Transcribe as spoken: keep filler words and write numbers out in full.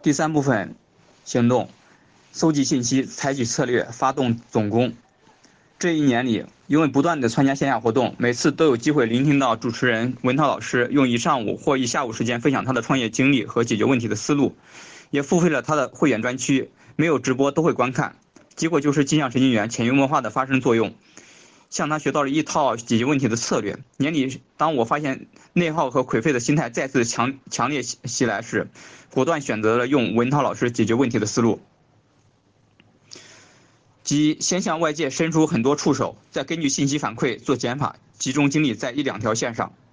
第三部分行动，搜集信息，采取策略，发动总攻。这一年里，因为不断的参加线下活动，每次都有机会聆听到主持人文涛老师用一上午或一下午时间分享他的创业经历和解决问题的思路，也付费了他的会员专区，没有直播都会观看。结果就是镜像神经元潜移默化的发生作用，向他学到了一套解决问题的策略。年底，当我发现内耗和颓废的心态再次强强烈袭来时，果断选择了用文涛老师解决问题的思路，即先向外界伸出很多触手，再根据信息反馈做减法，集中精力在一两条线上。